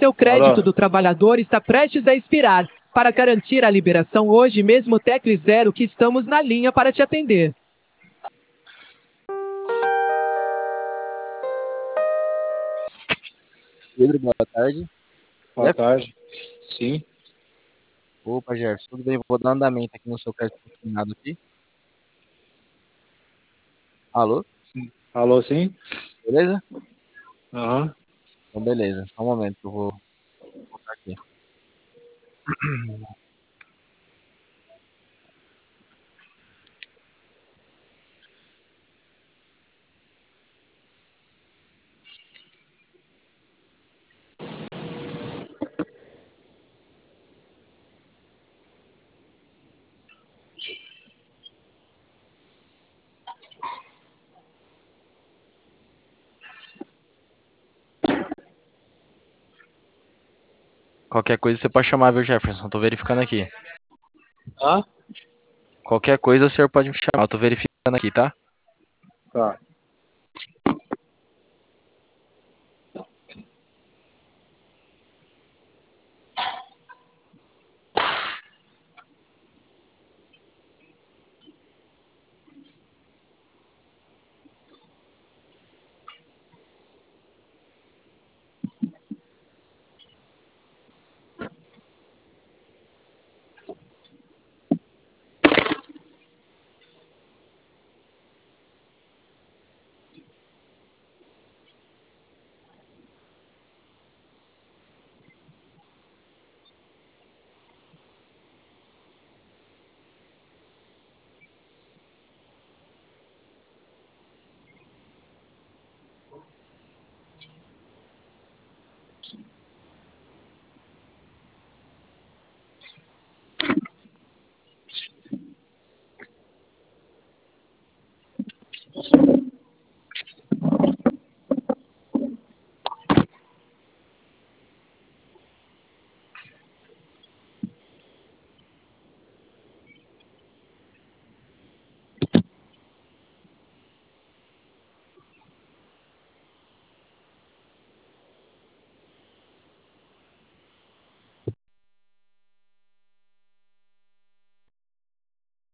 Seu crédito do trabalhador está prestes a expirar. Para garantir a liberação hoje mesmo, tecle 0 que estamos na linha para te atender. Pedro, boa tarde. Boa tarde. Sim. Opa, Jefferson, tudo bem? Vou dar andamento aqui no seu crédito consignado aqui. Alô? Alô, sim? Beleza? Aham. Então, beleza. Só um momento que eu vou colocar aqui. Qualquer coisa você pode chamar, viu, Jefferson? Tô verificando aqui. Hã? Qualquer coisa o senhor pode me chamar. Eu tô verificando aqui, tá? Tá.